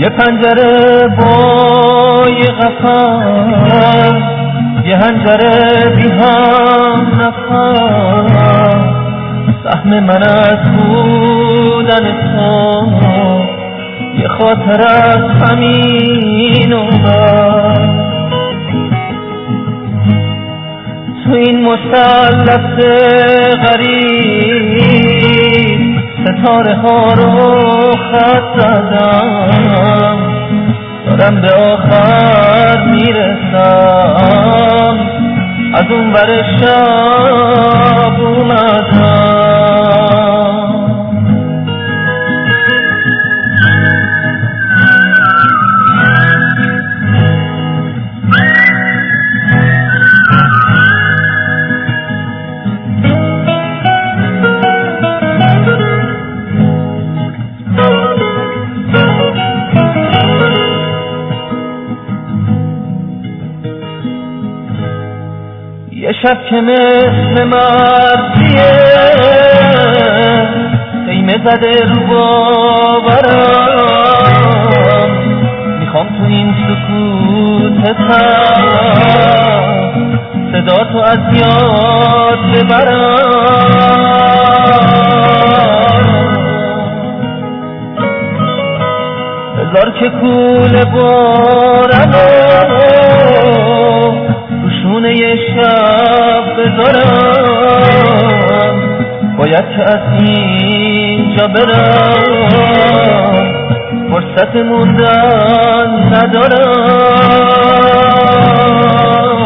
یه پنجره با یه قفل، یه هنجره بی هم نفس، سهم من از بودن تو یه خاطر از همین اومد. تو این مثلث غریب ستاره ها رو خط زدم، دارم به آخر میرسم، از اون ور شب اومدم. یه شب که مثل مرزیه خیمه زده رو باورم، میخوام تو این سکوت تر صدا تو از یاد ببرم. بذار که کوله بارمو شونه یه شب بذارم، باید که از اینجا برم، فرصت موندن ندارم.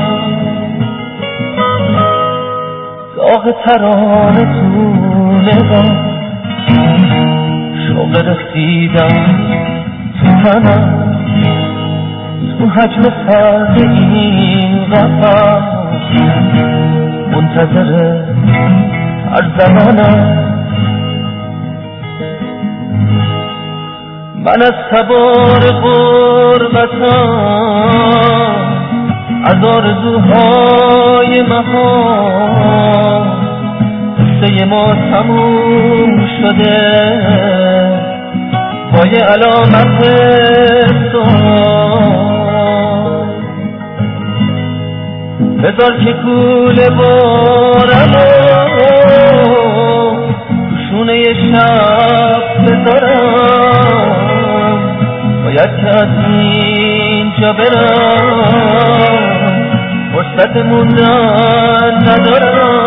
داغ ترانه تو نگاه، شوق رسیدم تو تنم، تو حجم فرد این قفص منتظر هر زمانم. من از تبار غربتم، از آرزوهای مهان، قصه ما تموم شده با یه علامت سوال. بذار که کوله بارمو شونه یه شب بذارم، باید که از اینجا برم، فرصت موندن ندارم.